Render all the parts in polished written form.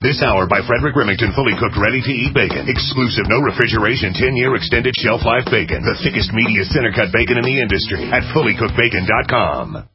This hour by Frederick Remington, fully cooked, ready-to-eat bacon. Exclusive, no refrigeration, 10-year extended shelf life bacon. The thickest, meatiest, center-cut bacon in the industry at fullycookedbacon.com.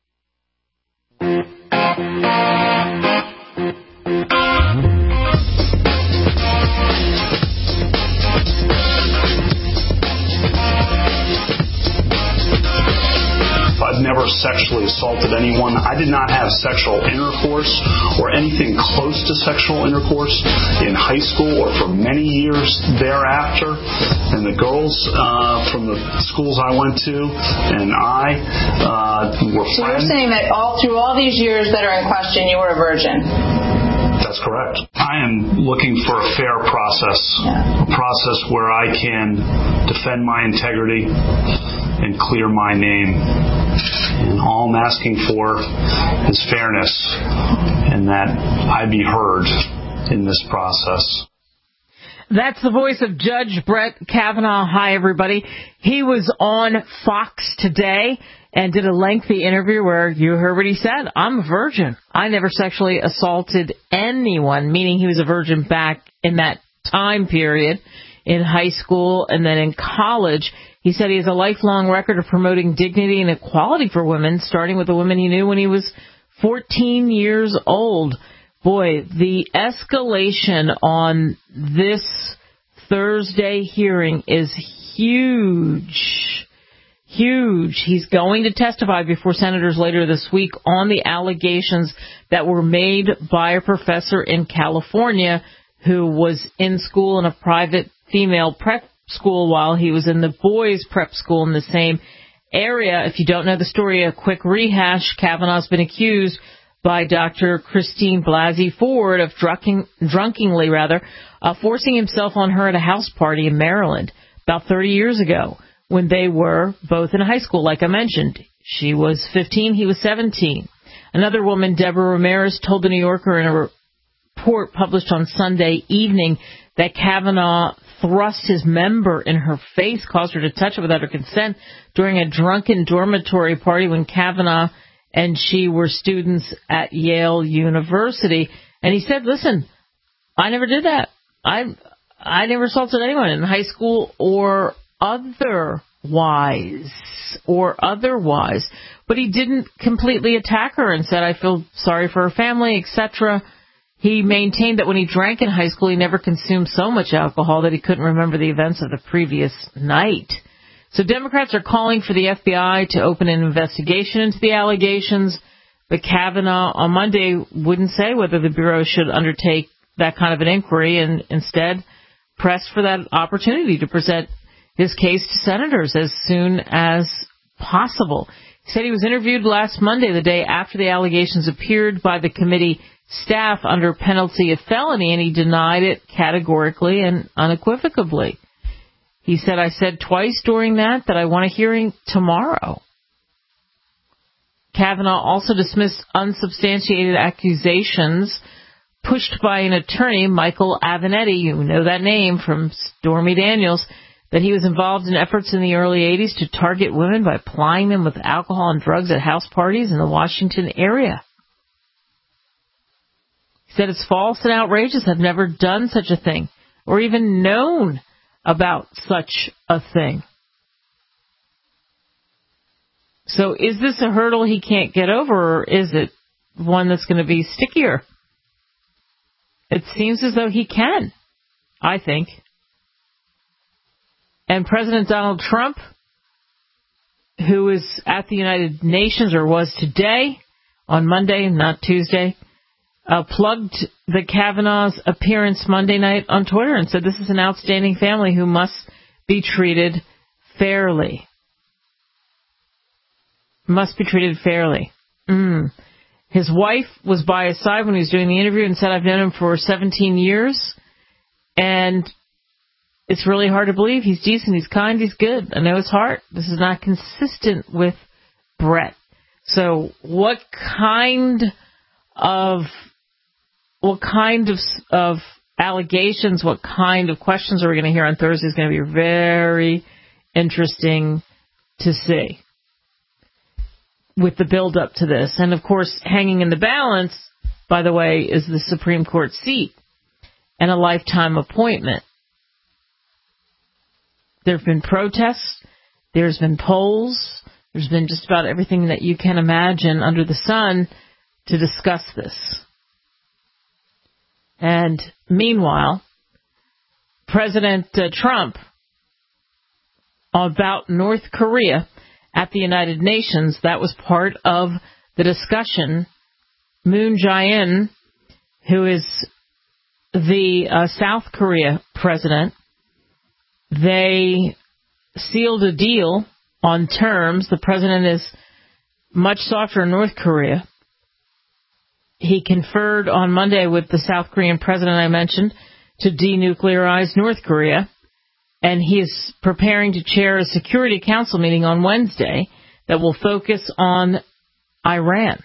I've never sexually assaulted anyone. I did not have sexual intercourse or anything close to sexual intercourse in high school or for many years thereafter. And the girls from the schools I went to and I were friends. So you're saying that through all these years that are in question, you were a virgin? That's correct. I am looking for a fair process, a process where I can defend my integrity and clear my name. And all I'm asking for is fairness and that I be heard in this process. That's the voice of Judge Brett Kavanaugh. Hi, everybody. He was on Fox today and did a lengthy interview where you heard what he said. I'm a virgin. I never sexually assaulted anyone, meaning he was a virgin back in that time period in high school and then in college. He said he has a lifelong record of promoting dignity and equality for women, starting with the women he knew when he was 14 years old. Boy, the escalation on this Thursday hearing is huge. Huge. He's going to testify before senators later this week on the allegations that were made by a professor in California who was in school in a private female prep school while he was in the boys' prep school in the same area. If you don't know the story, a quick rehash. Kavanaugh's been accused by Dr. Christine Blasey Ford of drunkenly forcing himself on her at a house party in Maryland about 30 years ago when they were both in high school. Like I mentioned, she was 15, he was 17. Another woman, Deborah Ramirez, told the New Yorker in a report published on Sunday evening that Kavanaugh thrust his member in her face, caused her to touch it without her consent during a drunken dormitory party when Kavanaugh and she were students at Yale University. And he said, listen, I never did that. I never assaulted anyone in high school or otherwise. But he didn't completely attack her and said, I feel sorry for her family, etc. He maintained that when he drank in high school, he never consumed so much alcohol that he couldn't remember the events of the previous night. So Democrats are calling for the FBI to open an investigation into the allegations, but Kavanaugh on Monday wouldn't say whether the Bureau should undertake that kind of an inquiry and instead pressed for that opportunity to present his case to senators as soon as possible. He said he was interviewed last Monday, the day after the allegations appeared, by the committee staff under penalty of felony, and he denied it categorically and unequivocally. He said, I said twice during that I want a hearing tomorrow. Kavanaugh also dismissed unsubstantiated accusations pushed by an attorney, Michael Avenatti, you know that name from Stormy Daniels, that he was involved in efforts in the early 80s to target women by plying them with alcohol and drugs at house parties in the Washington area. He said it's false and outrageous. I've never done such a thing or even known about such a thing. So is this a hurdle he can't get over, or is it one that's going to be stickier? It seems as though he can, I think. And President Donald Trump, who is at the United Nations, or was today, on Monday, not Tuesday, plugged the Kavanaugh's appearance Monday night on Twitter and said this is an outstanding family who must be treated fairly. Must be treated fairly. His wife was by his side when he was doing the interview and said, I've known him for 17 years, and it's really hard to believe. He's decent, he's kind, he's good. I know his heart. This is not consistent with Brett. So what kind of allegations, what kind of questions are we going to hear on Thursday is going to be very interesting to see with the build-up to this. And, of course, hanging in the balance, by the way, is the Supreme Court seat and a lifetime appointment. There have been protests. There's been polls. There's been just about everything that you can imagine under the sun to discuss this. And meanwhile, President Trump, about North Korea at the United Nations, that was part of the discussion. Moon Jae-in, who is the South Korea president, they sealed a deal on terms. The president is much softer in North Korea. He conferred on Monday with the South Korean president I mentioned to denuclearize North Korea, and he is preparing to chair a Security Council meeting on Wednesday that will focus on Iran.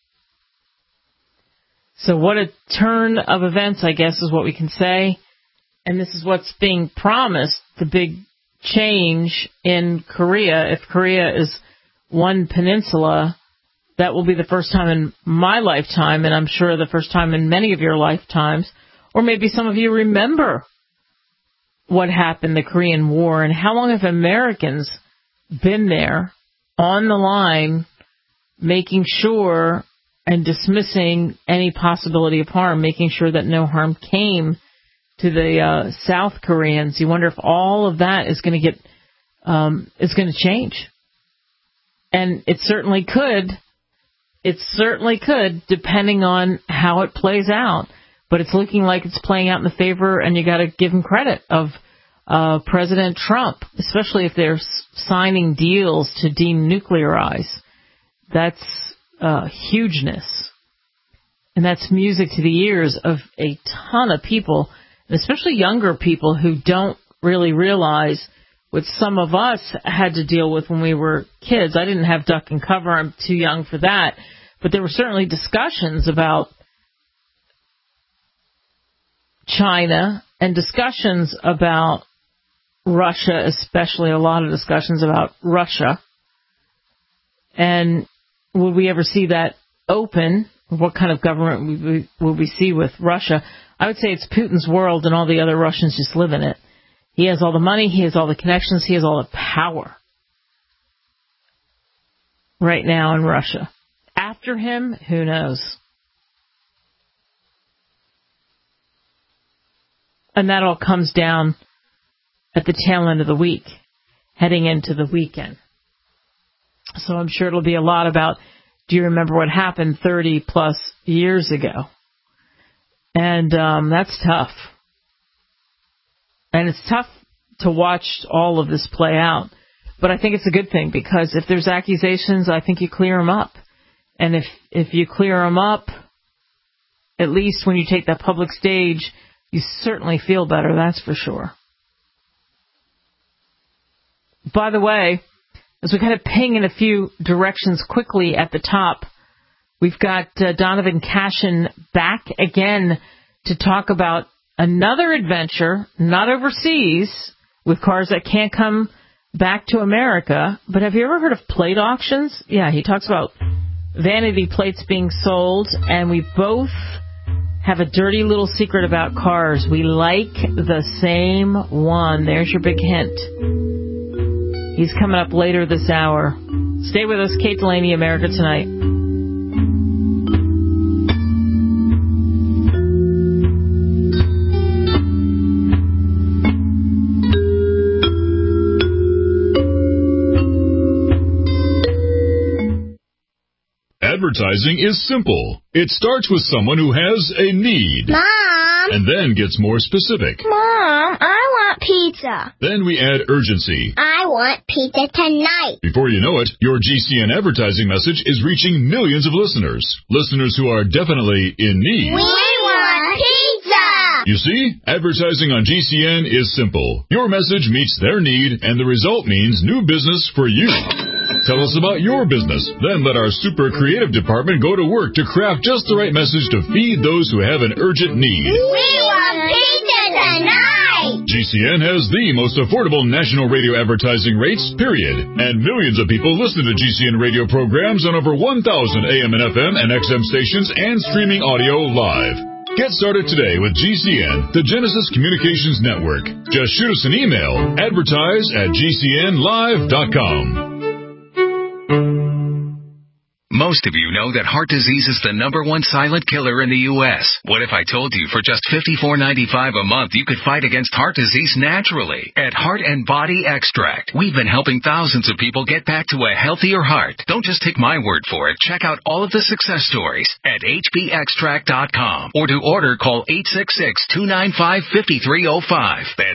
So what a turn of events, I guess, is what we can say. And this is what's being promised, the big change in Korea. If Korea is one peninsula, that will be the first time in my lifetime, and I'm sure the first time in many of your lifetimes, or maybe some of you remember what happened, the Korean War, and how long have Americans been there on the line making sure and dismissing any possibility of harm, making sure that no harm came to the South Koreans. You wonder if all of that is going to change. And it certainly could. It certainly could, depending on how it plays out. But it's looking like it's playing out in the favor, and you got to give him credit, of President Trump, especially if they're signing deals to denuclearize. That's hugeness. And that's music to the ears of a ton of people, especially younger people who don't really realize what some of us had to deal with when we were kids. I didn't have duck and cover. I'm too young for that. But there were certainly discussions about China and discussions about Russia, especially a lot of discussions about Russia. And will we ever see that open? What kind of government will we see with Russia? I would say it's Putin's world, and all the other Russians just live in it. He has all the money, he has all the connections, he has all the power right now in Russia. After him, who knows? And that all comes down at the tail end of the week, heading into the weekend. So I'm sure it'll be a lot about, do you remember what happened 30 plus years ago? And that's tough. And it's tough to watch all of this play out. But I think it's a good thing, because if there's accusations, I think you clear them up. And if you clear them up, at least when you take that public stage, you certainly feel better, that's for sure. By the way, as we kind of ping in a few directions quickly at the top, we've got Donovan Cashin back again to talk about another adventure, not overseas, with cars that can't come back to America. But have you ever heard of plate auctions? Yeah, he talks about vanity plates being sold, and we both have a dirty little secret about cars. We like the same one. There's your big hint. He's coming up later this hour. Stay with us, Kate Delaney, America Tonight. Advertising is simple. It starts with someone who has a need. Mom! And then gets more specific. Mom, I want pizza. Then we add urgency. I want pizza tonight. Before you know it, your GCN advertising message is reaching millions of listeners. Listeners who are definitely in need. We want pizza! You see, advertising on GCN is simple. Your message meets their need, and the result means new business for you. Tell us about your business. Then let our super creative department go to work to craft just the right message to feed those who have an urgent need. We want pizza tonight! tonight. GCN has the most affordable national radio advertising rates, period. And millions of people listen to GCN radio programs on over 1,000 AM and FM and XM stations and streaming audio live. Get started today with GCN, the Genesis Communications Network. Just shoot us an email, advertise@gcnlive.com. Most of you know that heart disease is the #1 silent killer in the U.S. What if I told you for just $54.95 a month you could fight against heart disease naturally? At Heart and Body Extract, we've been helping thousands of people get back to a healthier heart. Don't just take my word for it. Check out all of the success stories at hbextract.com. Or to order, call 866-295-5305. That's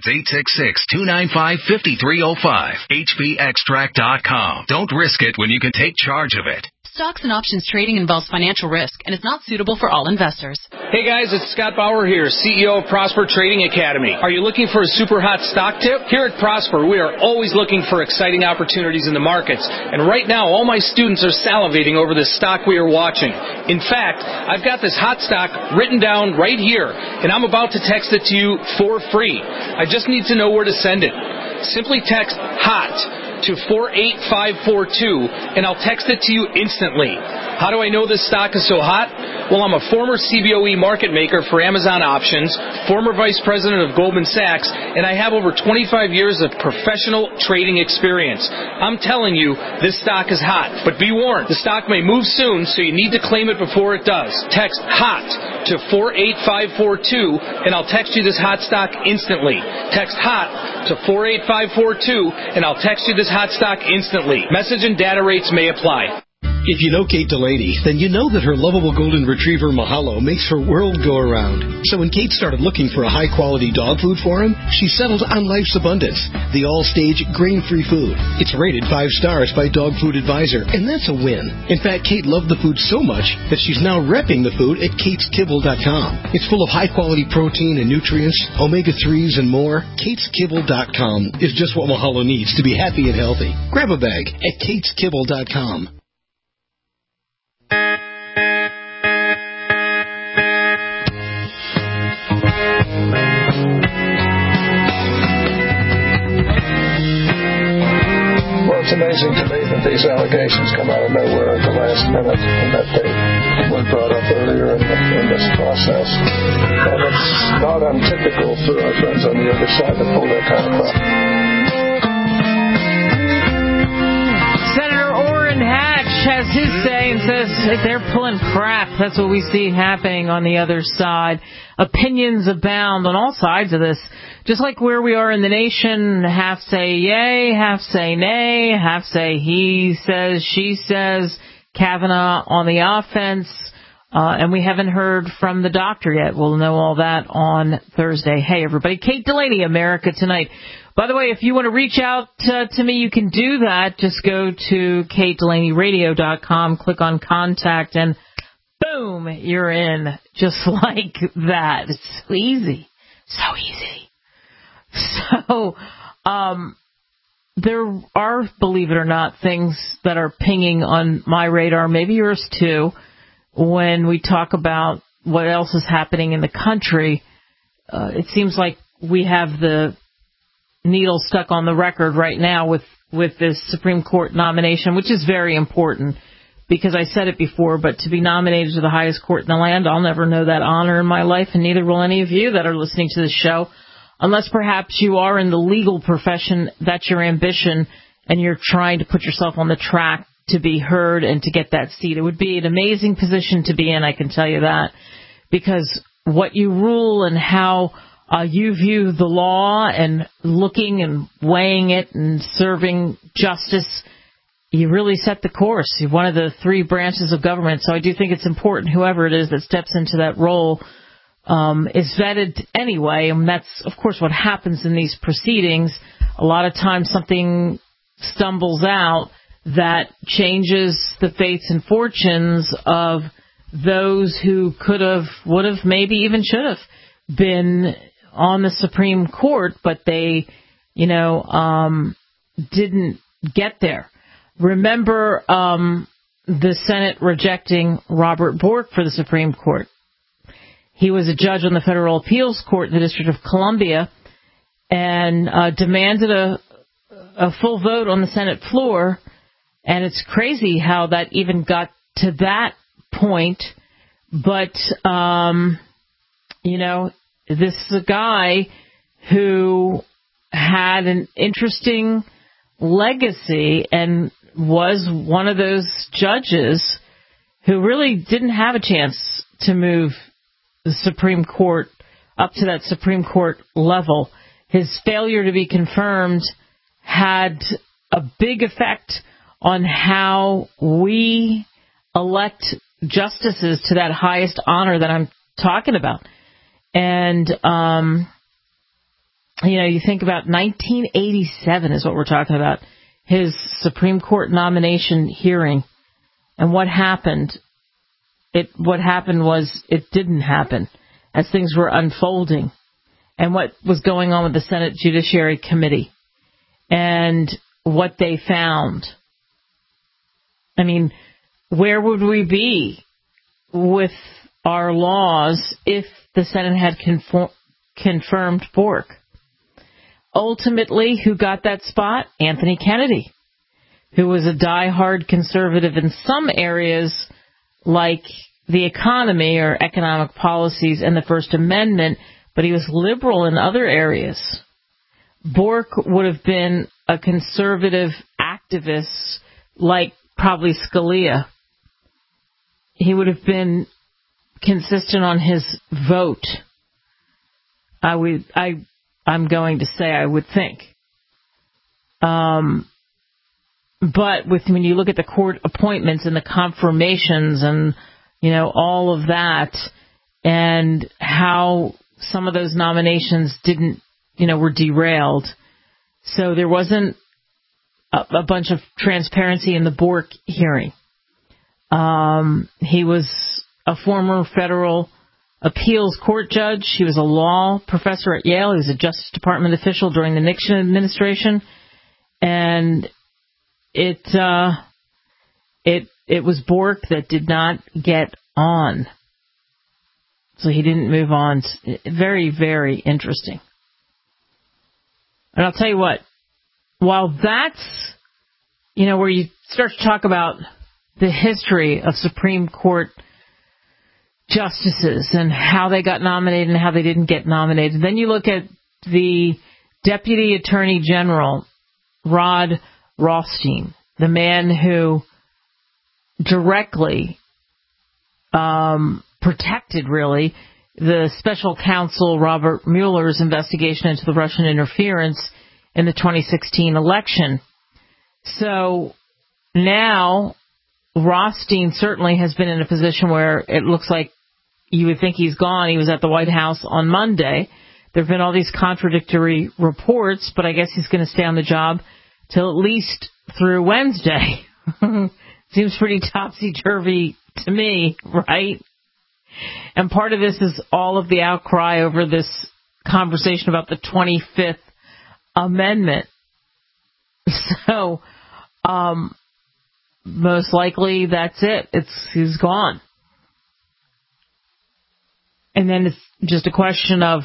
866-295-5305. hbextract.com. Don't risk it when you can take charge of it. Stocks and options trading involves financial risk and is not suitable for all investors. Hey guys, it's Scott Bauer here, CEO of Prosper Trading Academy. Are you looking for a super hot stock tip? Here at Prosper, we are always looking for exciting opportunities in the markets. And right now, all my students are salivating over this stock we are watching. In fact, I've got this hot stock written down right here, and I'm about to text it to you for free. I just need to know where to send it. Simply text HOT to 48542, and I'll text it to you instantly. How do I know this stock is so hot? Well, I'm a former CBOE market maker for Amazon Options, former vice president of Goldman Sachs, and I have over 25 years of professional trading experience. I'm telling you, this stock is hot. But be warned, the stock may move soon, so you need to claim it before it does. Text HOT to 48542, and I'll text you this hot stock instantly. Text HOT to 48542, and I'll text you this hot stock instantly. Message and data rates may apply. If you know Kate Delaney, then you know that her lovable golden retriever Mahalo makes her world go around. So when Kate started looking for a high-quality dog food for him, she settled on Life's Abundance, the all-stage grain-free food. It's rated 5 stars by Dog Food Advisor, and that's a win. In fact, Kate loved the food so much that she's now repping the food at kateskibble.com. It's full of high-quality protein and nutrients, omega-3s, and more. kateskibble.com is just what Mahalo needs to be happy and healthy. Grab a bag at kateskibble.com. It's amazing to me that these allegations come out of nowhere at the last minute and that they were brought up earlier in this process. And it's not untypical for our friends on the other side to pull that kind of crap. Senator Orrin Hatch has his say and says they're pulling crap. That's what we see happening on the other side. Opinions abound on all sides of this. Just like where we are in the nation, half say yay, half say nay, half say he says, she says, Kavanaugh on the offense, and we haven't heard from the doctor yet. We'll know all that on Thursday. Hey, everybody, Kate Delaney, America Tonight. By the way, if you want to reach out to me, you can do that. Just go to KateDelaneyRadio.com, click on Contact, and boom, you're in. Just like that. It's so easy. So easy. So, there are, believe it or not, things that are pinging on my radar, maybe yours too, when we talk about what else is happening in the country. It seems like we have the needle stuck on the record right now with this Supreme Court nomination, which is very important because I said it before, but to be nominated to the highest court in the land, I'll never know that honor in my life, and neither will any of you that are listening to this show. Unless perhaps you are in the legal profession, that's your ambition, and you're trying to put yourself on the track to be heard and to get that seat. It would be an amazing position to be in, I can tell you that, because what you rule and how you view the law and looking and weighing it and serving justice, you really set the course. You're one of the 3 branches of government, so I do think it's important, whoever it is that steps into that role, is vetted anyway, and that's, of course, what happens in these proceedings. A lot of times something stumbles out that changes the fates and fortunes of those who could have, would have, maybe even should have been on the Supreme Court, but they, didn't get there. Remember the Senate rejecting Robert Bork for the Supreme Court. He was a judge on the Federal Appeals Court in the District of Columbia, and demanded a full vote on the Senate floor. And it's crazy how that even got to that point. But, this is a guy who had an interesting legacy and was one of those judges who really didn't have a chance to move the Supreme Court up to that Supreme Court level. His failure to be confirmed had a big effect on how we elect justices to that highest honor that I'm talking about. And, you think about 1987 is what we're talking about, his Supreme Court nomination hearing. And what happened? What happened was it didn't happen as things were unfolding. And what was going on with the Senate Judiciary Committee and what they found. I mean, where would we be with our laws if the Senate had confirmed Bork? Ultimately, who got that spot? Anthony Kennedy, who was a diehard conservative in some areas like the economy or economic policies and the First Amendment, but he was liberal in other areas. Bork would have been a conservative activist like probably Scalia. He would have been consistent on his vote. I'm going to say I would think. But when you look at the court appointments and the confirmations and, all of that and how some of those nominations didn't, were derailed. So there wasn't a bunch of transparency in the Bork hearing. He was a former federal appeals court judge. He was a law professor at Yale. He was a Justice Department official during the Nixon administration. And it was Bork that did not get on. So he didn't move on. Very, very interesting. And I'll tell you what, while that's, where you start to talk about the history of Supreme Court justices and how they got nominated and how they didn't get nominated, then you look at the Deputy Attorney General, Rod Rothstein, the man who directly protected, really, the special counsel Robert Mueller's investigation into the Russian interference in the 2016 election. So now Rothstein certainly has been in a position where it looks like you would think he's gone. He was at the White House on Monday. There have been all these contradictory reports, but I guess he's going to stay on the job till at least through Wednesday. Seems pretty topsy-turvy to me, right? And part of this is all of the outcry over this conversation about the 25th Amendment. So, most likely that's it. He's gone. And then it's just a question of,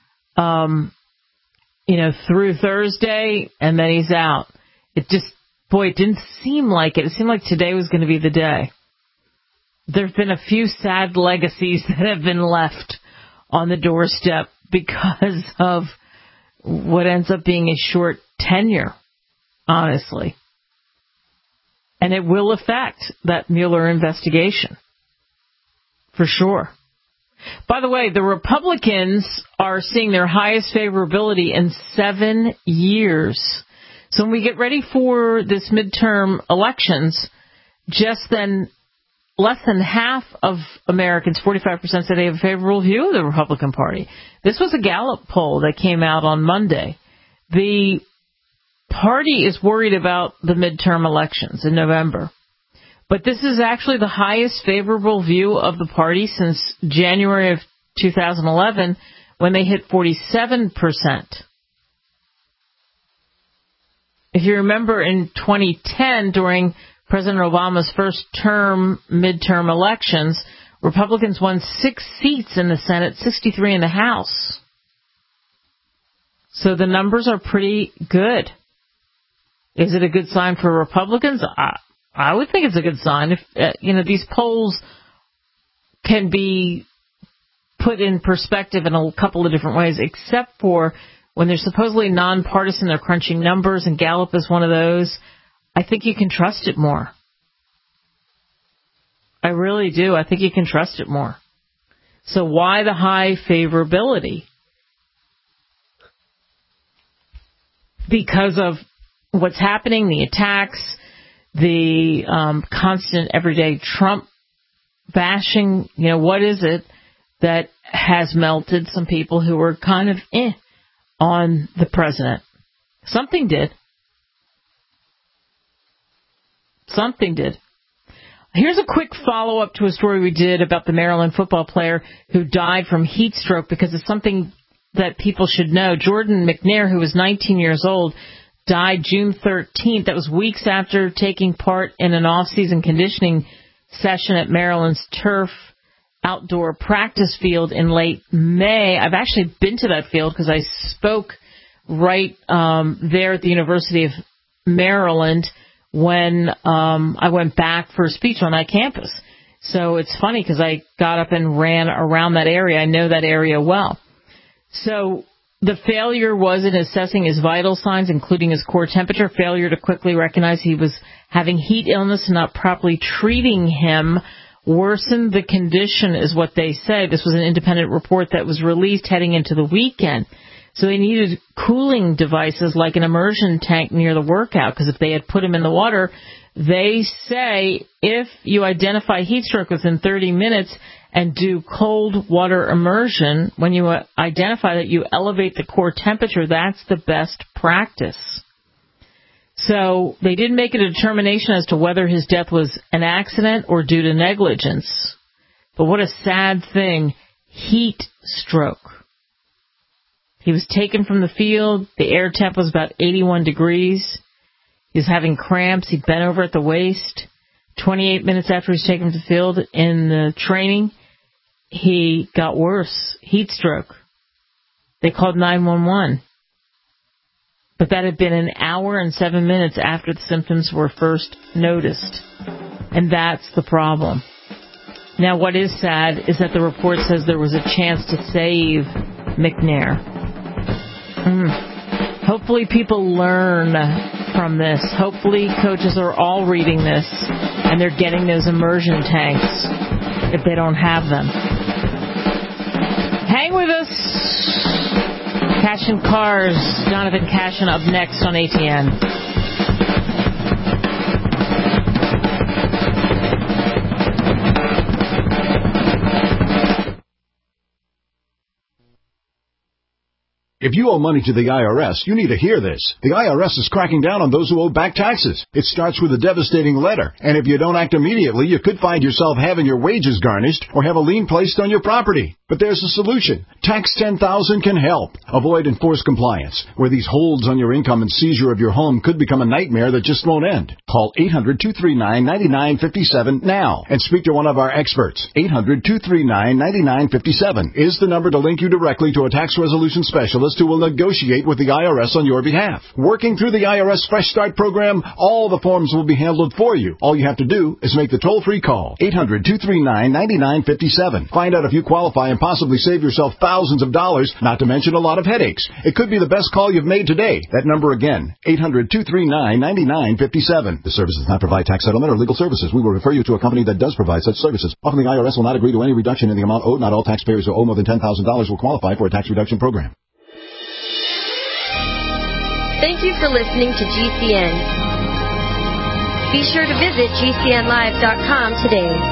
through Thursday, and then he's out. It didn't seem like it. It seemed like today was going to be the day. There have been a few sad legacies that have been left on the doorstep because of what ends up being a short tenure, honestly. And it will affect that Mueller investigation, for sure. By the way, the Republicans are seeing their highest favorability in 7 years. So when we get ready for this midterm elections, less than half of Americans, 45%, say they have a favorable view of the Republican Party. This was a Gallup poll that came out on Monday. The party is worried about the midterm elections in November. But this is actually the highest favorable view of the party since January of 2011, when they hit 47%. If you remember in 2010, during President Obama's first term midterm elections, Republicans won 6 seats in the Senate, 63 in the House. So the numbers are pretty good. Is it a good sign for Republicans? I would think it's a good sign. If these polls can be put in perspective in a couple of different ways, except for when they're supposedly nonpartisan, they're crunching numbers, and Gallup is one of those. I think you can trust it more. I really do. I think you can trust it more. So why the high favorability? Because of what's happening, the attacks, the constant everyday Trump bashing. What is it that has melted some people who were kind of on the president? Something did. Something did. Here's a quick follow-up to a story we did about the Maryland football player who died from heat stroke, because it's something that people should know. Jordan McNair, who was 19 years old, died June 13th. That was weeks after taking part in an off-season conditioning session at Maryland's turf outdoor practice field in late May. I've actually been to that field because I spoke right there at the University of Maryland when I went back for a speech on that campus. So it's funny because I got up and ran around that area. I know that area well. So the failure was in assessing his vital signs, including his core temperature, failure to quickly recognize he was having heat illness and not properly treating him worsened the condition, is what they say. This was an independent report that was released heading into the weekend. So they needed cooling devices like an immersion tank near the workout, because if they had put him in the water, they say if you identify heat stroke within 30 minutes and do cold water immersion, when you identify that you elevate the core temperature, that's the best practice. So they didn't make a determination as to whether his death was an accident or due to negligence. But what a sad thing, heat stroke. He was taken from the field. The air temp was about 81 degrees. He was having cramps. He bent over at the waist. 28 minutes after he was taken to the field in the training, he got worse, heat stroke. They called 911. But that had been an hour and 7 minutes after the symptoms were first noticed. And that's the problem. Now, what is sad is that the report says there was a chance to save McNair. Hopefully people learn from this. Hopefully coaches are all reading this and they're getting those immersion tanks if they don't have them. Hang with us. Cashin' Cars, Jonathan Cashin up next on ATN. If you owe money to the IRS, you need to hear this. The IRS is cracking down on those who owe back taxes. It starts with a devastating letter, and if you don't act immediately, you could find yourself having your wages garnished or have a lien placed on your property. But there's a solution. Tax 10,000 can help. Avoid enforced compliance, where these holds on your income and seizure of your home could become a nightmare that just won't end. Call 800-239-9957 now and speak to one of our experts. 800-239-9957 is the number to link you directly to a tax resolution specialist who will negotiate with the IRS on your behalf. Working through the IRS Fresh Start program, all the forms will be handled for you. All you have to do is make the toll-free call, 800-239-9957. Find out if you qualify and possibly save yourself thousands of dollars, not to mention a lot of headaches. It could be the best call you've made today. That number again, 800-239-9957. This service does not provide tax settlement or legal services. We will refer you to a company that does provide such services. Often the IRS will not agree to any reduction in the amount owed. Not all taxpayers who owe more than $10,000 will qualify for a tax reduction program. Thank you for listening to GCN. Be sure to visit GCNlive.com today.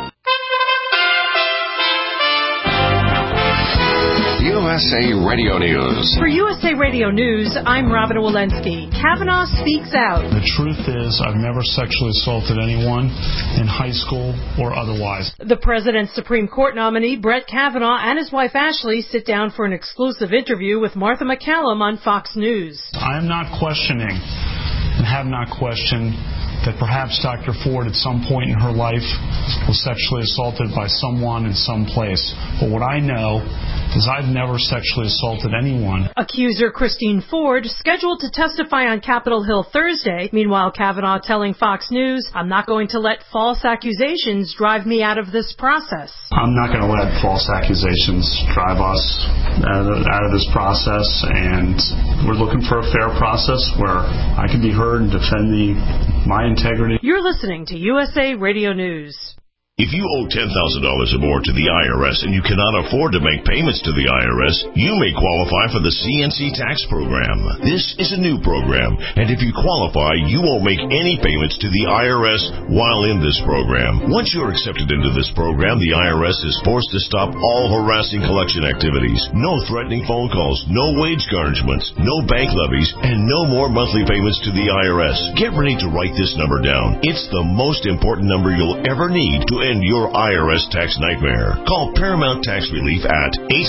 USA Radio News. For USA Radio News, I'm Robin Walensky. Kavanaugh speaks out. The truth is, I've never sexually assaulted anyone in high school or otherwise. The president's Supreme Court nominee, Brett Kavanaugh, and his wife Ashley sit down for an exclusive interview with Martha McCallum on Fox News. I am not questioning and have not questioned that perhaps Dr. Ford at some point in her life was sexually assaulted by someone in some place. But what I know is I've never sexually assaulted anyone. Accuser Christine Ford scheduled to testify on Capitol Hill Thursday. Meanwhile, Kavanaugh telling Fox News, "I'm not going to let false accusations drive me out of this process." I'm not going to let false accusations drive us out of this process, and we're looking for a fair process where I can be heard and defend my integrity. You're listening to USA Radio News. If you owe $10,000 or more to the IRS and you cannot afford to make payments to the IRS, you may qualify for the CNC tax program. This is a new program, and if you qualify, you won't make any payments to the IRS while in this program. Once you're accepted into this program, the IRS is forced to stop all harassing collection activities. No threatening phone calls, no wage garnishments, no bank levies, and no more monthly payments to the IRS. Get ready to write this number down. It's the most important number you'll ever need to end your IRS tax nightmare. Call Paramount Tax Relief at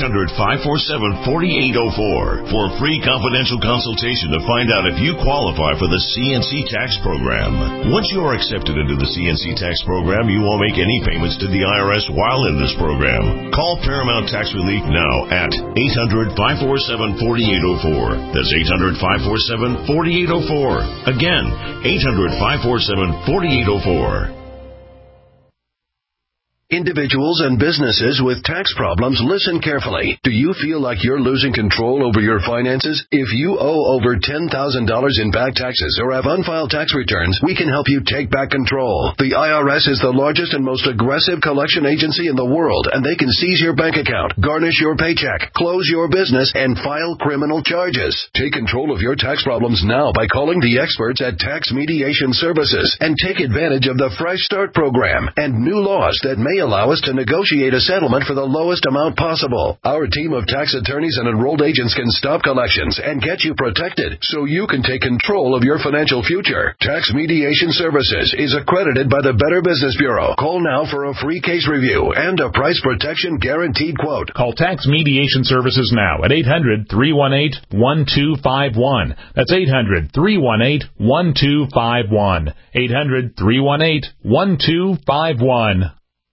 800-547-4804 for a free confidential consultation to find out if you qualify for the CNC tax program. Once you are accepted into the CNC tax program, you won't make any payments to the IRS while in this program. Call Paramount Tax Relief now at 800-547-4804. That's 800-547-4804. Again, 800-547-4804. Individuals and businesses with tax problems, listen carefully. Do you feel like you're losing control over your finances? If you owe over $10,000 in back taxes or have unfiled tax returns, we can help you take back control. The IRS is the largest and most aggressive collection agency in the world, and they can seize your bank account, garnish your paycheck, close your business, and file criminal charges. Take control of your tax problems now by calling the experts at Tax Mediation Services and take advantage of the Fresh Start program and new laws that may allow us to negotiate a settlement for the lowest amount possible. Our team of tax attorneys and enrolled agents can stop collections and get you protected so you can take control of your financial future. Tax Mediation Services is accredited by the Better Business Bureau. Call now for a free case review and a price protection guaranteed quote. Call Tax Mediation Services now at 800-318-1251. That's 800-318-1251. 800-318-1251.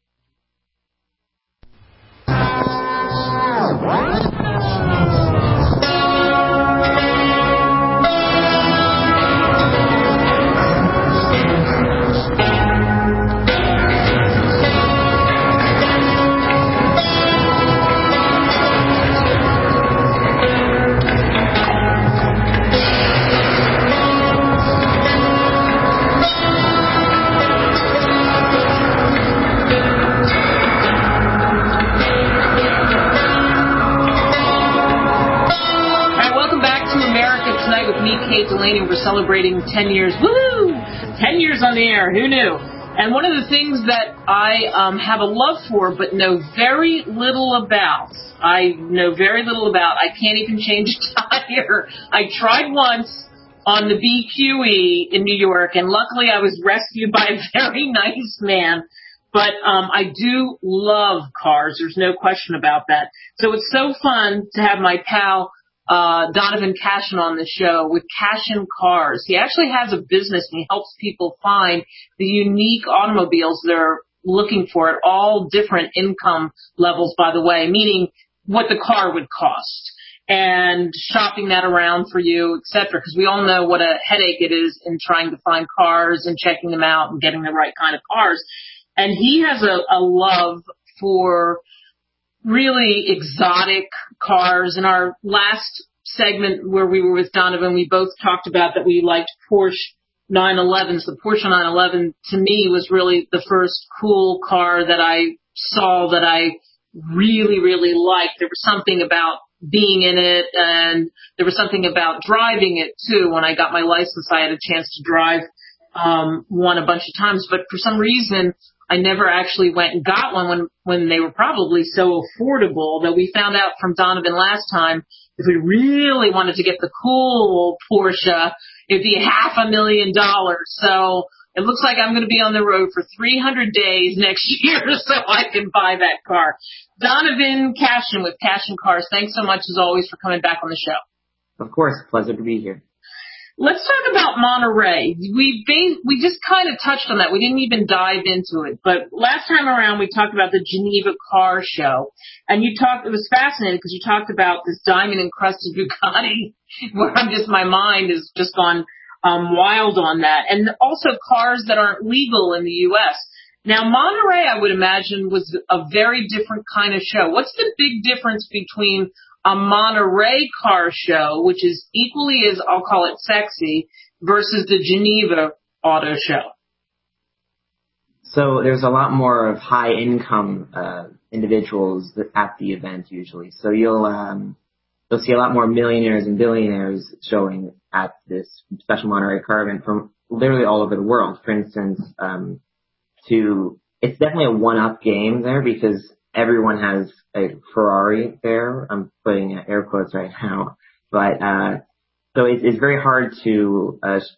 Kate Delaney. We're celebrating 10 years. Woohoo! 10 years on the air. Who knew? And one of the things that I have a love for but know very little about, I can't even change a tire. I tried once on the BQE in New York, and luckily I was rescued by a very nice man. But I do love cars. There's no question about that. So it's so fun to have my pal Donovan Cashin on the show with Cashin Cars. He actually has a business and he helps people find the unique automobiles they're looking for at all different income levels, by the way, meaning what the car would cost and shopping that around for you, et cetera, because we all know what a headache it is in trying to find cars and checking them out and getting the right kind of cars. And he has a love for really exotic cars. In our last segment where we were with Donovan, we both talked about that we liked Porsche 911s. The Porsche 911 to me was really the first cool car that I saw that I really, really liked. There was something about being in it, and there was something about driving it too. When I got my license, I had a chance to drive one a bunch of times, but for some reason I never actually went and got one when they were probably so affordable. That we found out from Donovan last time, if we really wanted to get the cool Porsche, it'd be $500,000. So it looks like I'm going to be on the road for 300 days next year so I can buy that car. Donovan Cashin with Cashin Cars, thanks so much as always for coming back on the show. Of course, pleasure to be here. Let's talk about Monterey. We just kind of touched on that. We didn't even dive into it. But last time around, we talked about the Geneva Car Show. And it was fascinating because you talked about this diamond-encrusted Bugatti, where my mind has just gone wild on that. And also cars that aren't legal in the U.S. Now, Monterey, I would imagine, was a very different kind of show. What's the big difference between a Monterey car show, which is equally as, I'll call it, sexy, versus the Geneva Auto Show? So there's a lot more of high-income individuals at the event usually. So you'll see a lot more millionaires and billionaires showing at this special Monterey car event from literally all over the world. For instance, it's definitely a one-up game there because everyone has a Ferrari there. I'm putting air quotes right now, but so it's very hard to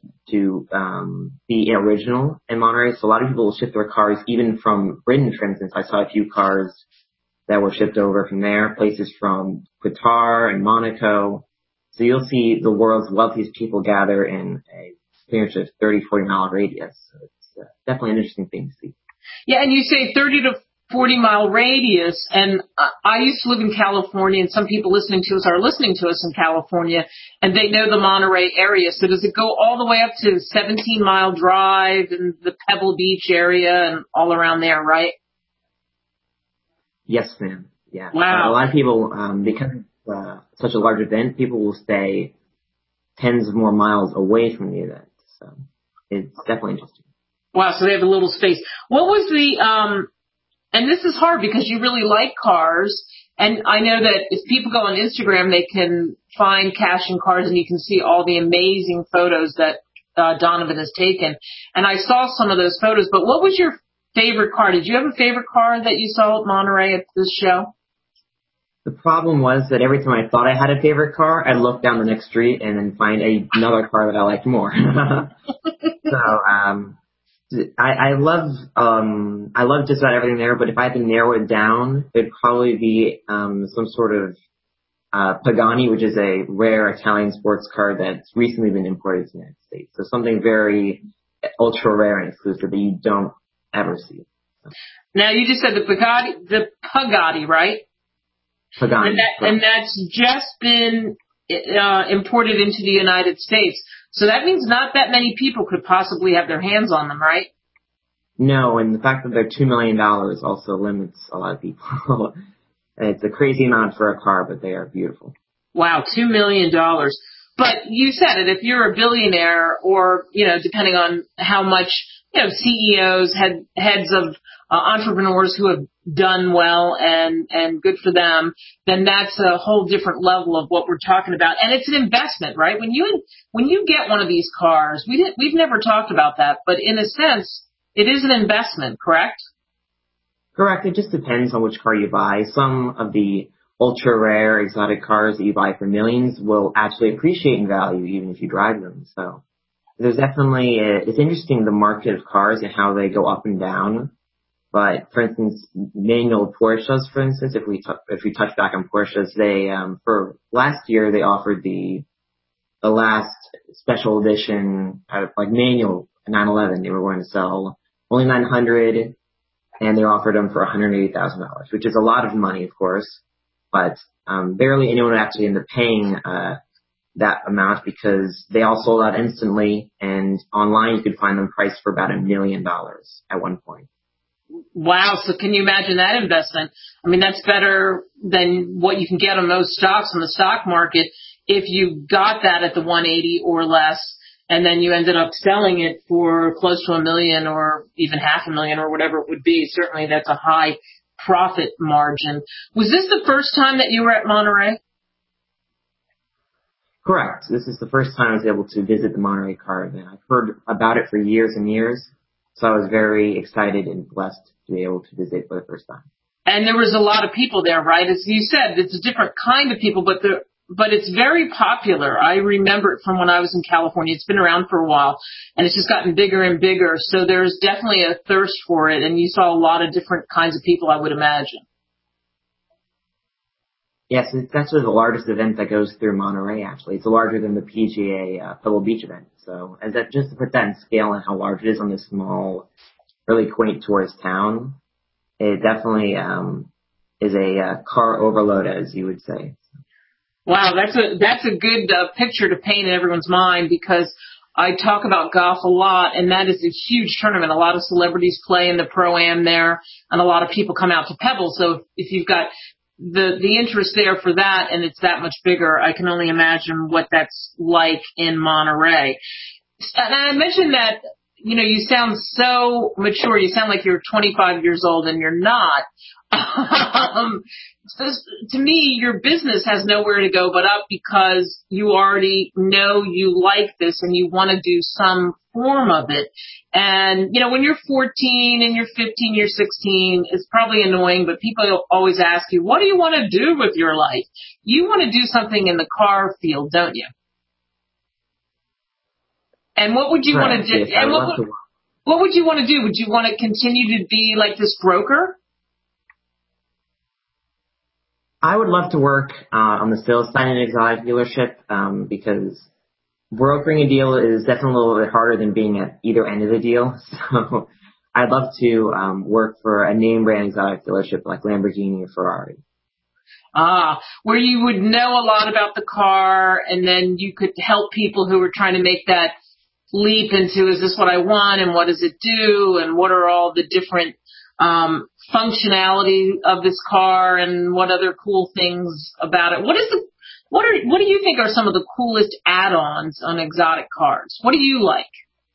be original in Monterey. So a lot of people will ship their cars even from Britain, for instance. I saw a few cars that were shipped over from there, places from Qatar and Monaco. So you'll see the world's wealthiest people gather in a pretty much a 30-40 mile radius. So it's definitely an interesting thing to see. Yeah, and you say 30 to 40-mile radius, and I used to live in California, and some people listening to us are listening to us in California, and they know the Monterey area. So does it go all the way up to 17-Mile Drive and the Pebble Beach area and all around there, right? Yes, ma'am. Yeah. Wow. A lot of people, because it's such a large event, people will stay tens of more miles away from the event. So it's definitely interesting. Wow, so they have a little space. What was the, and this is hard because you really like cars, and I know that if people go on Instagram, they can find Cash and Cars, and you can see all the amazing photos that Donovan has taken. And I saw some of those photos, but what was your favorite car? Did you have a favorite car that you saw at Monterey at this show? The problem was that every time I thought I had a favorite car, I'd look down the next street and then find another car that I liked more. So, I love just about everything there, but if I had to narrow it down, it'd probably be some sort of Pagani, which is a rare Italian sports car that's recently been imported to the United States. So something very ultra rare and exclusive that you don't ever see. So. Now you just said the Pagani, right? Pagani. And that's just been imported into the United States. So that means not that many people could possibly have their hands on them, right? No, and the fact that they're $2 million also limits a lot of people. It's a crazy amount for a car, but they are beautiful. Wow, $2 million. But you said it, if you're a billionaire or, depending on how much, CEOs, heads of entrepreneurs who have done well and good for them, then that's a whole different level of what we're talking about. And it's an investment, right? When you get one of these cars, we've never talked about that, but in a sense, it is an investment, correct? Correct. It just depends on which car you buy. Some of the ultra rare exotic cars that you buy for millions will actually appreciate in value even if you drive them. So there's definitely, it's interesting the market of cars and how they go up and down. But for instance, manual Porsches, for instance, if we touch back on Porsches, they, for last year, they offered the last special edition, manual 911. They were going to sell only 900 and they offered them for $180,000, which is a lot of money, of course, but, barely anyone actually ended up paying, that amount because they all sold out instantly, and online you could find them priced for about $1 million at one point. Wow, so can you imagine that investment? I mean, that's better than what you can get on most stocks in the stock market if you got that at the 180 or less, and then you ended up selling it for close to $1 million or even $500,000 or whatever it would be. Certainly that's a high profit margin. Was this the first time that you were at Monterey? Correct. This is the first time I was able to visit the Monterey car event. I've heard about it for years and years, so I was very excited and blessed to be able to visit for the first time. And there was a lot of people there, right? As you said, it's a different kind of people, but it's very popular. I remember it from when I was in California. It's been around for a while, and it's just gotten bigger and bigger. So there's definitely a thirst for it, and you saw a lot of different kinds of people, I would imagine. Yes, it's actually the largest event that goes through Monterey, actually. It's larger than the PGA Pebble Beach event. So as that, just to put that in scale and how large it is on this small, really quaint tourist town, it definitely is a car overload, as you would say. Wow, that's a good picture to paint in everyone's mind, because I talk about golf a lot, and that is a huge tournament. A lot of celebrities play in the Pro-Am there, and a lot of people come out to Pebble. So if you've got the interest there for that, and it's that much bigger, I can only imagine what that's like in Monterey. And I mentioned that, you sound so mature. You sound like you're 25 years old, and you're not. So to me, your business has nowhere to go but up, because you already know you like this and you want to do some form of it. And, when you're 14 and you're 15, you're 16, it's probably annoying, but people always ask you, what do you want to do with your life? You want to do something in the car field, don't you? And what would you want to do? Yes, and what would you want to do? Would you want to continue to be like this broker? I would love to work on the sales side in an exotic dealership, because brokering a deal is definitely a little bit harder than being at either end of the deal. So I'd love to work for a name brand exotic dealership like Lamborghini or Ferrari. Where you would know a lot about the car, and then you could help people who are trying to make that leap into, is this what I want, and what does it do, and what are all the different functionality of this car, and what other cool things about it. What do you think are some of the coolest add-ons on exotic cars? What do you like?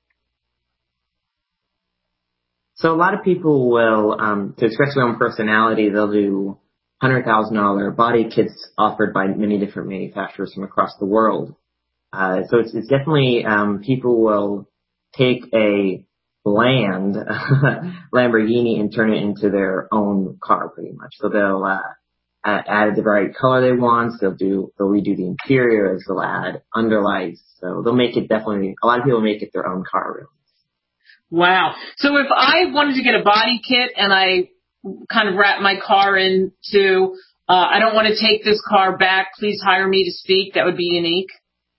So a lot of people will, to express their own personality, they'll do $100,000 body kits offered by many different manufacturers from across the world. So it's definitely, people will take a bland Lamborghini and turn it into their own car, pretty much. So they'll add the right color they want. They'll redo the interiors. They'll add underlights. So they'll make it definitely. A lot of people make it their own car, really. Wow. So if I wanted to get a body kit and I kind of wrap my car into, I don't want to take this car back, please hire me to speak, that would be unique.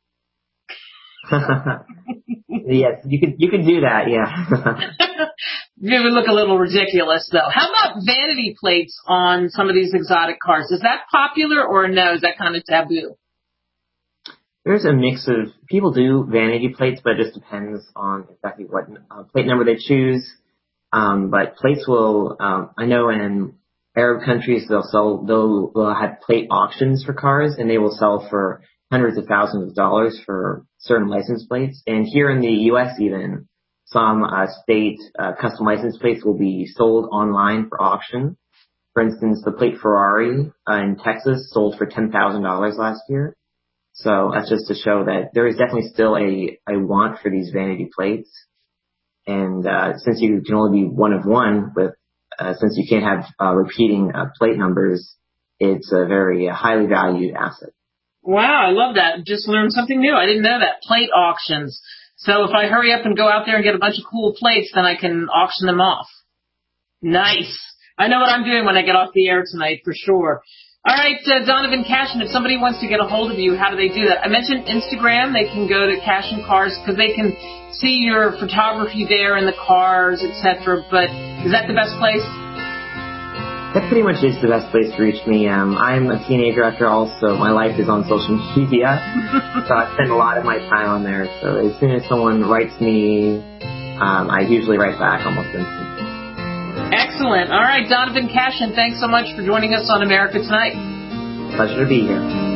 Yes, you could do that, yeah. It would look a little ridiculous, though. How about vanity plates on some of these exotic cars? Is that popular, or no? Is that kind of taboo? There's a mix of people do vanity plates, but it just depends on exactly what plate number they choose. But plates will, I know in Arab countries they'll have plate auctions for cars, and they will sell for hundreds of thousands of dollars for certain license plates. And here in the U.S. even, some state custom license plates will be sold online for auction. For instance, the plate Ferrari in Texas sold for $10,000 last year. So that's just to show that there is definitely still a want for these vanity plates. And since you can only be one of one, since you can't have repeating plate numbers, it's a very highly valued asset. Wow, I love that. Just learned something new. I didn't know that. Plate auctions. So if I hurry up and go out there and get a bunch of cool plates, then I can auction them off. Nice. I know what I'm doing when I get off the air tonight, for sure. All right, Donovan Cashin, if somebody wants to get a hold of you, how do they do that? I mentioned Instagram. They can go to Cashin Cars because they can see your photography there and the cars, etc. But is that the best place? That pretty much is the best place to reach me. I'm a teenager after all, so my life is on social media. So I spend a lot of my time on there. So as soon as someone writes me, I usually write back almost instantly. Excellent. All right, Donovan Cashin, thanks so much for joining us on America Tonight. Pleasure to be here.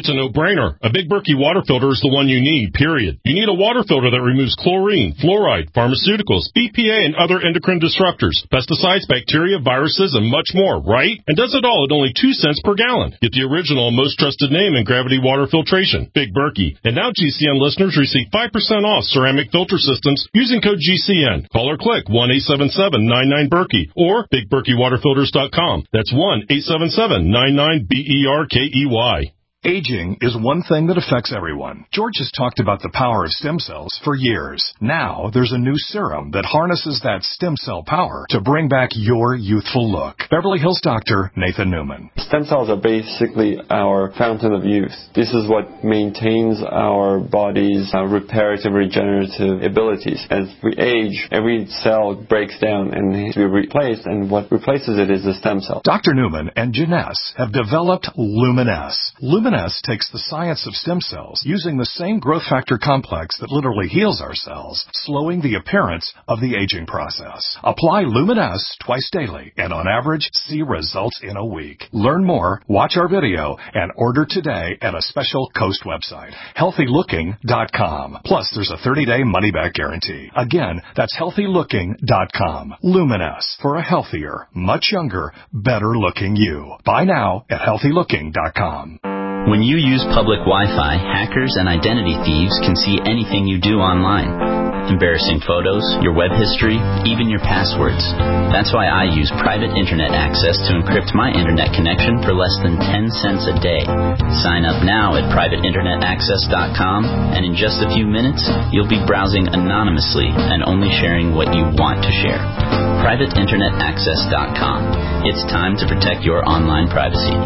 It's a no-brainer. A Big Berkey water filter is the one you need, period. You need a water filter that removes chlorine, fluoride, pharmaceuticals, BPA, and other endocrine disruptors, pesticides, bacteria, viruses, and much more, right? And does it all at only 2 cents per gallon. Get the original and most trusted name in gravity water filtration, Big Berkey. And now GCN listeners receive 5% off ceramic filter systems using code GCN. Call or click 1-877-99-BERKEY or BigBerkeyWaterFilters.com. That's 1-877-99-BERKEY. Aging is one thing that affects everyone. George has talked about the power of stem cells for years. Now, there's a new serum that harnesses that stem cell power to bring back your youthful look. Beverly Hills doctor Nathan Newman. Stem cells are basically our fountain of youth. This is what maintains our body's reparative, regenerative abilities. As we age, every cell breaks down and needs to be replaced, and what replaces it is the stem cell. Dr. Newman and Janess have developed Luminesce. Luminesce takes the science of stem cells using the same growth factor complex that literally heals our cells, slowing the appearance of the aging process. Apply Luminesce twice daily and on average see results in a week. Learn more, watch our video, and order today at a special Coast website, healthylooking.com. Plus, there's a 30-day money-back guarantee. Again, that's healthylooking.com. Luminesce, for a healthier, much younger, better-looking you. Buy now at healthylooking.com. When you use public Wi-Fi, hackers and identity thieves can see anything you do online. Embarrassing photos, your web history, even your passwords. That's why I use private internet access to encrypt my internet connection for less than 10 cents a day. Sign up now at privateinternetaccess.com, and in just a few minutes, you'll be browsing anonymously and only sharing what you want to share. privateinternetaccess.com. It's time to protect your online privacy.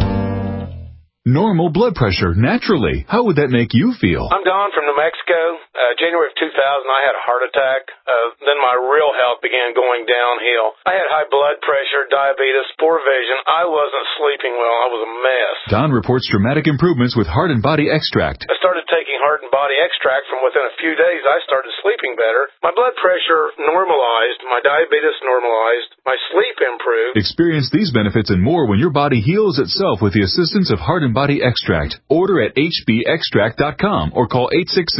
Normal blood pressure, naturally. How would that make you feel? I'm Don from New Mexico. January of 2000, I had a heart attack. Then my real health began going downhill. I had high blood pressure, diabetes, poor vision. I wasn't sleeping well. I was a mess. Don reports dramatic improvements with Heart and Body Extract. I started taking Heart and Body Extract. From within a few days, I started sleeping better. My blood pressure normalized. My diabetes normalized. My sleep improved. Experience these benefits and more when your body heals itself with the assistance of Heart and Body Extract. Order at hbextract.com or call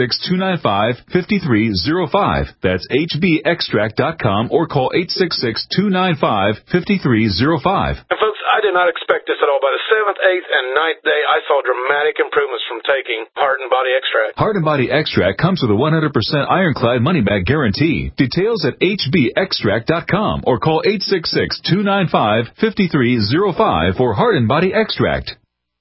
866-295-5305. That's hbextract.com or call 866-295-5305. And folks, I did not expect this at all. By the 7th, 8th, and 9th day, I saw dramatic improvements from taking Heart and Body Extract. Heart and Body Extract comes with a 100% ironclad money-back guarantee. Details at hbextract.com or call 866-295-5305 for Heart and Body Extract.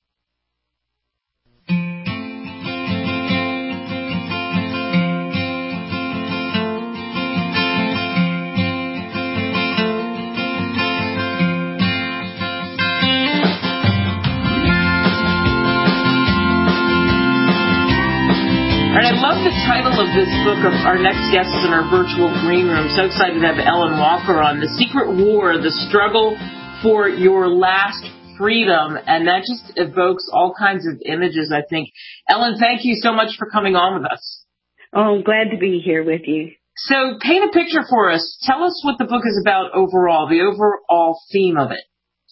And I love the title of this book. Of our next guest is in our virtual green room. So excited to have Ellen Walker on. The Secret War, the struggle for your last freedom. And that just evokes all kinds of images, I think. Ellen, thank you so much for coming on with us. Oh, I'm glad to be here with you. So paint a picture for us. Tell us what the book is about overall, the overall theme of it.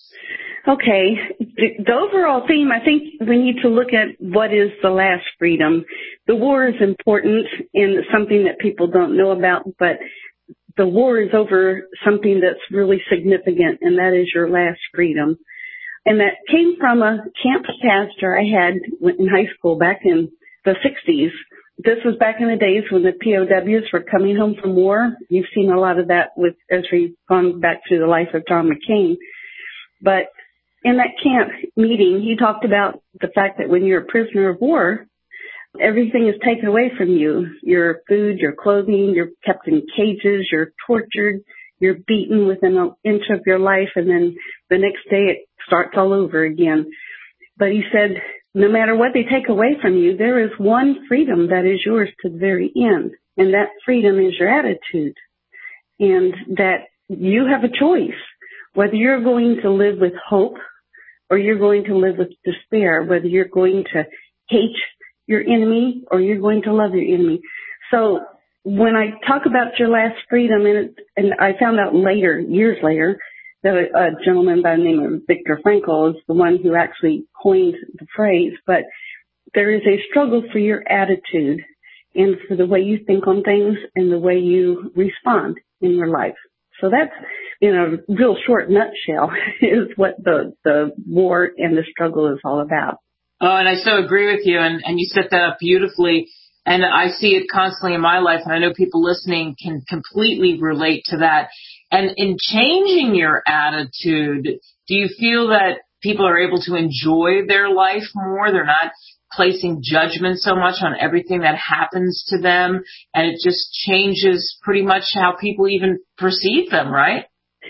Okay. The overall theme, I think we need to look at what is the last freedom. The war is important and something that people don't know about, but the war is over something that's really significant, and that is your last freedom. And that came from a camp pastor I had in high school back in the 60s. This was back in the days when the POWs were coming home from war. You've seen a lot of that as we've gone back through the life of John McCain. But in that camp meeting, he talked about the fact that when you're a prisoner of war, everything is taken away from you. Your food, your clothing, you're kept in cages, you're tortured, you're beaten within an inch of your life, and then the next day it starts all over again. But he said, no matter what they take away from you, there is one freedom that is yours to the very end, and that freedom is your attitude, and that you have a choice, whether you're going to live with hope or you're going to live with despair, whether you're going to hate your enemy or you're going to love your enemy. So when I talk about your last freedom, and I found out later, years later, that a gentleman by the name of Viktor Frankl is the one who actually coined the phrase, but there is a struggle for your attitude and for the way you think on things and the way you respond in your life. So that's, in a real short nutshell, is what the war and the struggle is all about. Oh, and I so agree with you, and you set that up beautifully. And I see it constantly in my life, and I know people listening can completely relate to that. And in changing your attitude, do you feel that people are able to enjoy their life more? They're not placing judgment so much on everything that happens to them, and it just changes pretty much how people even perceive them, right?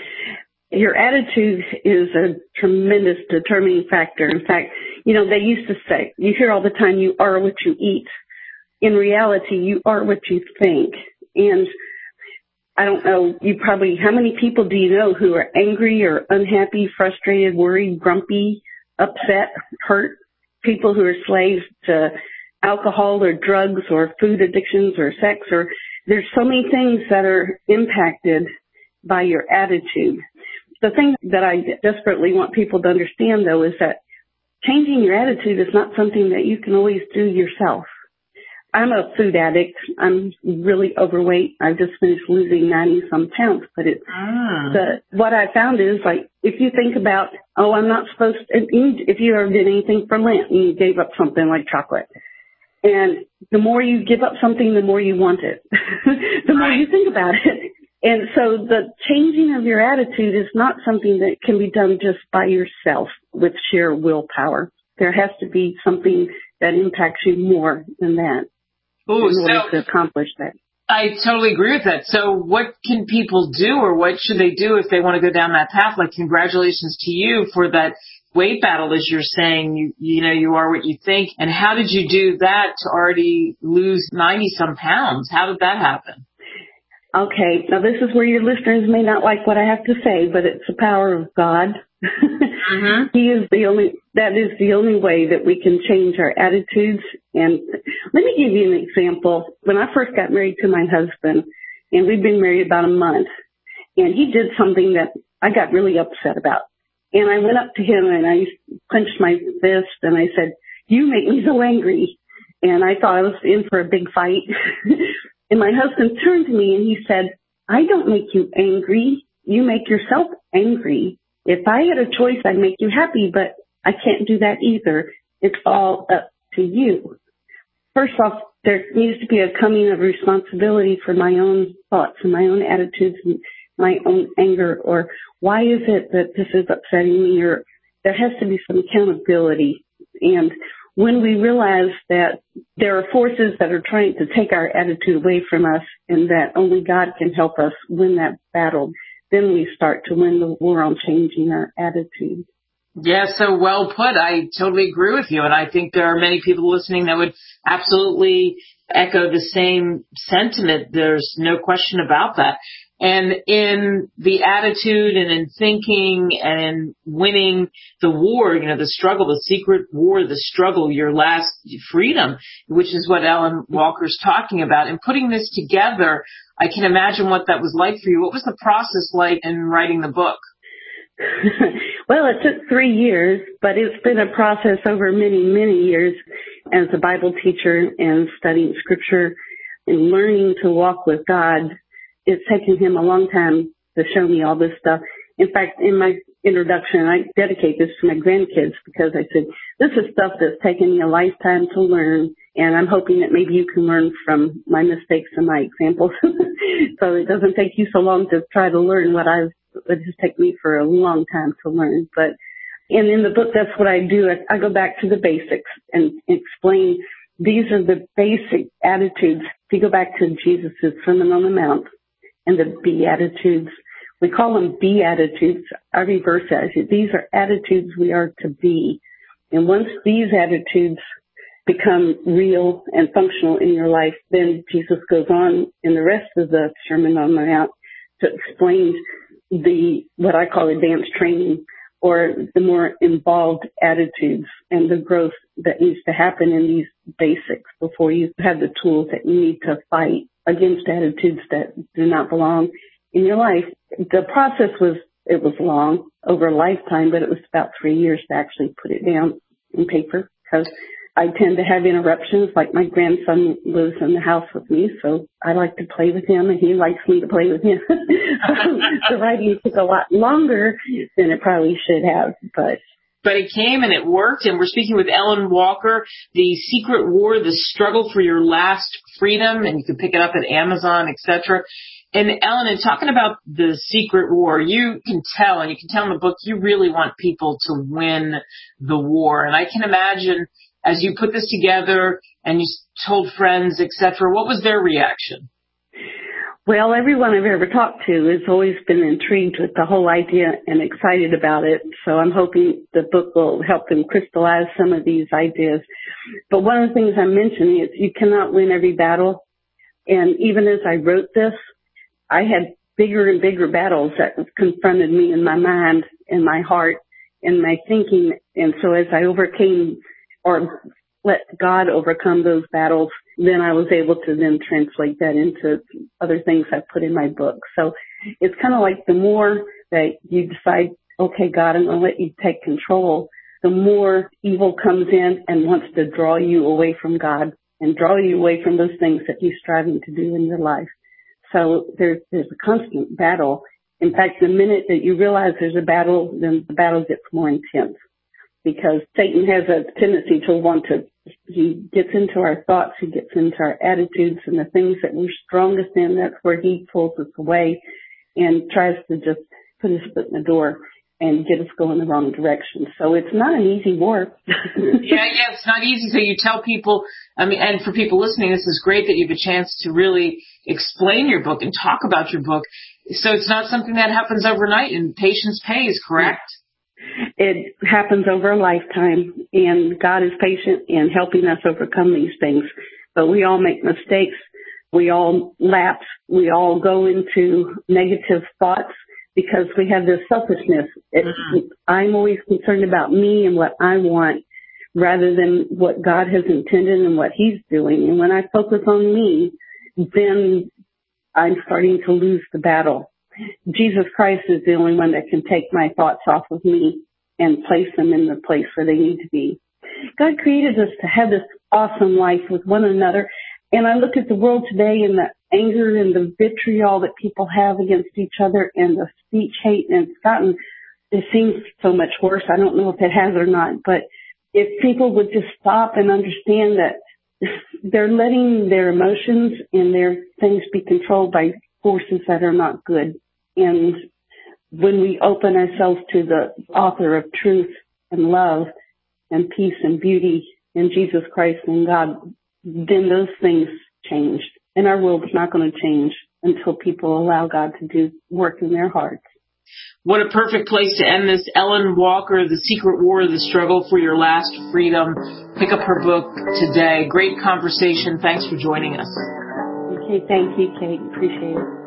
Your attitude is a tremendous determining factor. In fact, they used to say, you hear all the time, you are what you eat. In reality, you are what you think. And I don't know, how many people do you know who are angry or unhappy, frustrated, worried, grumpy, upset, hurt? People who are slaves to alcohol or drugs or food addictions or sex, or there's so many things that are impacted by your attitude. The thing that I desperately want people to understand, though, is that changing your attitude is not something that you can always do yourself. I'm a food addict. I'm really overweight. I just finished losing 90-some pounds. But what I found is, like, if you think about, I'm not supposed to, if you ever did anything for Lent and you gave up something like chocolate, and the more you give up something, the more you want it, the more you think about it. And so the changing of your attitude is not something that can be done just by yourself with sheer willpower. There has to be something that impacts you more than that. Ooh, in order to accomplish that. I totally agree with that. So what can people do, or what should they do if they want to go down that path? Like, congratulations to you for that weight battle, as you're saying, you are what you think. And how did you do that to already lose 90-some pounds? How did that happen? Okay, now this is where your listeners may not like what I have to say, but it's the power of God. Mm-hmm. That is the only way that we can change our attitudes. And let me give you an example. When I first got married to my husband, and we'd been married about a month, and he did something that I got really upset about. And I went up to him and I clenched my fist and I said, "You make me so angry." And I thought I was in for a big fight. And my husband turned to me and he said, "I don't make you angry. You make yourself angry. If I had a choice, I'd make you happy, but I can't do that either. It's all up to you." First off, there needs to be a coming of responsibility for my own thoughts and my own attitudes and my own anger, or why is it that this is upsetting me, or there has to be some accountability. And when we realize that there are forces that are trying to take our attitude away from us and that only God can help us win that battle, then we start to win the war on changing our attitude. Yeah, so well put. I totally agree with you. And I think there are many people listening that would absolutely echo the same sentiment. There's no question about that. And in the attitude and in thinking and in winning the war, the struggle, the secret war, the struggle, your last freedom, which is what Ellen Walker's talking about. And putting this together, I can imagine what that was like for you. What was the process like in writing the book? Well, it took 3 years, but it's been a process over many, many years as a Bible teacher and studying Scripture and learning to walk with God. It's taken him a long time to show me all this stuff. In fact, in my introduction, I dedicate this to my grandkids because I said, this is stuff that's taken me a lifetime to learn, and I'm hoping that maybe you can learn from my mistakes and my examples. So it doesn't take you so long to try to learn what it has taken me for a long time to learn. And in the book, that's what I do. I go back to the basics and explain these are the basic attitudes. If you go back to Jesus' Sermon on the Mount and the Beatitudes, we call them Beatitudes. I reverse attitude. These are attitudes we are to be. And once these attitudes become real and functional in your life, then Jesus goes on in the rest of the Sermon on the Mount to explain what I call advanced training, or the more involved attitudes and the growth that needs to happen in these basics before you have the tools that you need to fight against attitudes that do not belong in your life. The process was long, over a lifetime, but it was about 3 years to actually put it down in paper because I tend to have interruptions, like my grandson lives in the house with me, so I like to play with him, and he likes me to play with him. The writing took a lot longer than it probably should have, but it came and it worked, and we're speaking with Ellen Walker, The Secret War, The Struggle for Your Last Freedom, and you can pick it up at Amazon, etc. And Ellen, in talking about the secret war, you can tell, and you can tell in the book, you really want people to win the war. And I can imagine, as you put this together and you told friends, etc., what was their reaction? Well, everyone I've ever talked to has always been intrigued with the whole idea and excited about it. So I'm hoping the book will help them crystallize some of these ideas. But one of the things I'm mentioning is you cannot win every battle. And even as I wrote this, I had bigger and bigger battles that confronted me in my mind, in my heart, in my thinking. And so as I overcame or let God overcome those battles, then I was able to then translate that into other things I put in my book. So it's kind of like the more that you decide, okay, God, I'm going to let you take control, the more evil comes in and wants to draw you away from God and draw you away from those things that you're striving to do in your life. So there's a constant battle. In fact, the minute that you realize there's a battle, then the battle gets more intense, because Satan has a tendency to he gets into our thoughts, he gets into our attitudes and the things that we're strongest in. That's where he pulls us away and tries to just put his foot in the door and get us going the wrong direction. So it's not an easy war. Yeah, it's not easy. So you tell people, and for people listening, this is great that you have a chance to really explain your book and talk about your book. So it's not something that happens overnight, and patience pays, correct? It happens over a lifetime, and God is patient in helping us overcome these things. But we all make mistakes. We all lapse. We all go into negative thoughts, because we have this selfishness. I'm always concerned about me and what I want rather than what God has intended and what he's doing. And when I focus on me, then I'm starting to lose the battle. Jesus Christ is the only one that can take my thoughts off of me and place them in the place where they need to be. God created us to have this awesome life with one another. And I look at the world today and the anger and the vitriol that people have against each other and the speech hate, and it seems so much worse. I don't know if it has or not, but if people would just stop and understand that they're letting their emotions and their things be controlled by forces that are not good. And when we open ourselves to the author of truth and love and peace and beauty in Jesus Christ and God, then those things change. And our world is not going to change until people allow God to do work in their hearts. What a perfect place to end this. Ellen Walker, The Secret War, The Struggle for Your Last Freedom. Pick up her book today. Great conversation. Thanks for joining us. Okay, thank you, Kate. Appreciate it.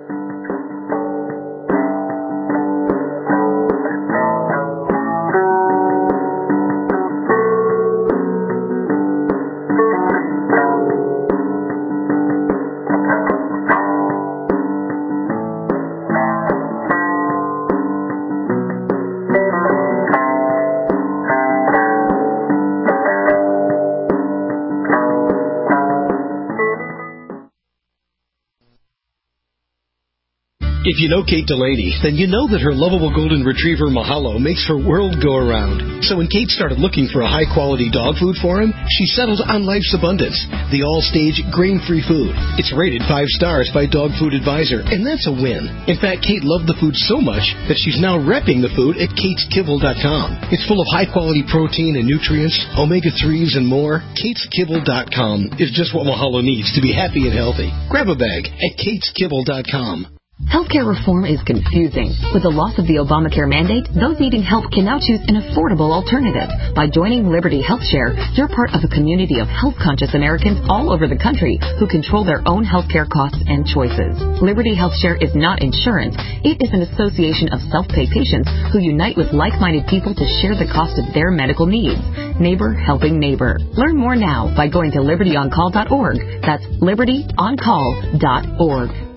If you know Kate Delaney, then you know that her lovable golden retriever Mahalo makes her world go around. So when Kate started looking for a high-quality dog food for him, she settled on Life's Abundance, the all-stage grain-free food. It's rated 5 stars by Dog Food Advisor, and that's a win. In fact, Kate loved the food so much that she's now repping the food at KatesKibble.com. It's full of high-quality protein and nutrients, omega-3s, and more. KatesKibble.com is just what Mahalo needs to be happy and healthy. Grab a bag at KatesKibble.com. Healthcare reform is confusing. With the loss of the Obamacare mandate, those needing help can now choose an affordable alternative. By joining Liberty HealthShare, you're part of a community of health-conscious Americans all over the country who control their own healthcare costs and choices. Liberty HealthShare is not insurance. It is an association of self-pay patients who unite with like-minded people to share the cost of their medical needs. Neighbor helping neighbor. Learn more now by going to libertyoncall.org. That's libertyoncall.org.